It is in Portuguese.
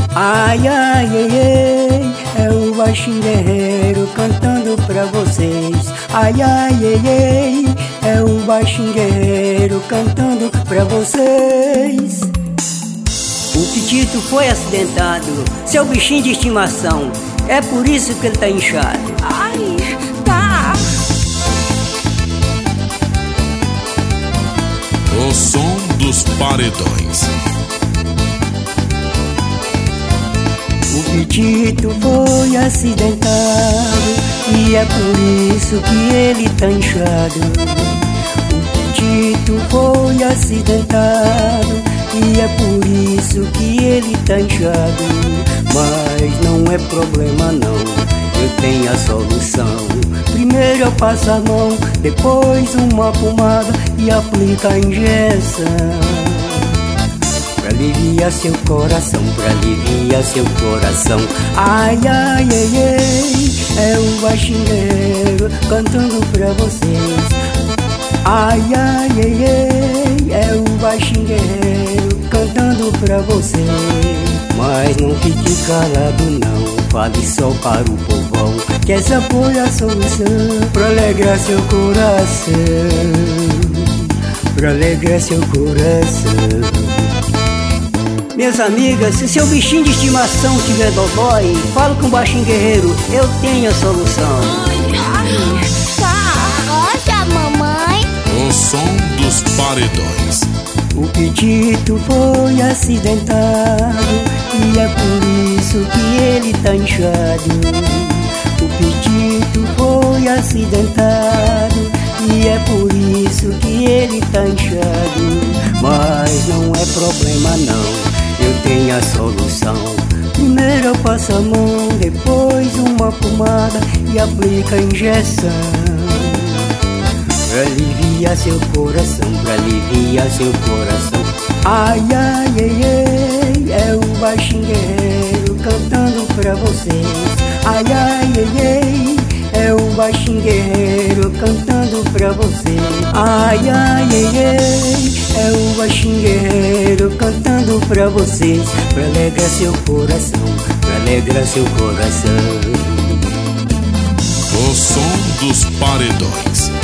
Ai, ai, ai, ai, é o baixinho guerreiro cantando pra vocês. Ai, ai, ai, ai, é o baixinho guerreiro cantando pra vocês. O Pitito foi acidentado, seu bichinho de estimação, é por isso que ele tá inchado. Ai, tá. O som dos paredões. O Pitito foi acidentado e é por isso que ele tá inchado. O Pitito foi acidentado e é por isso que ele tá inchado. Mas não é problema não, eu tenho a solução. Primeiro eu passo a mão, depois uma pomada e aplica a injeção. Pra aliviar seu coração, pra aliviar seu coração. Ai, ai, ai, ai, é o baixinho guerreiro cantando pra vocês. Ai, ai, ai, ai, é o baixinho guerreiro cantando pra vocês. Mas não fique calado não, fale só para o povão, que essa foi a solução pra alegrar seu coração, pra alegrar seu coração. Minhas amigas, se seu bichinho de estimação tiver dodói, fala com o baixinho guerreiro, eu tenho a solução. Ai, tá. Rocha, mamãe. O som dos paredões. O Pitito foi acidentado e é por isso que ele tá inchado. O Pitito foi acidentado e é por isso que ele tá inchado. Mas não é problema não, eu tenho a solução. Primeiro eu passo a mão, depois uma pomada e aplica a injeção. Pra aliviar seu coração, pra aliviar seu coração. Ai, ai, ai, ai, é o baixinho guerreiro cantando pra vocês. Ai, ai, ai, ai, é o baixinho guerreiro cantando pra vocês. Ai, ai, ai, ai, é o baixinho guerreiro cantando pra vocês. Pra alegrar seu coração, pra alegrar seu coração. O som dos paredões.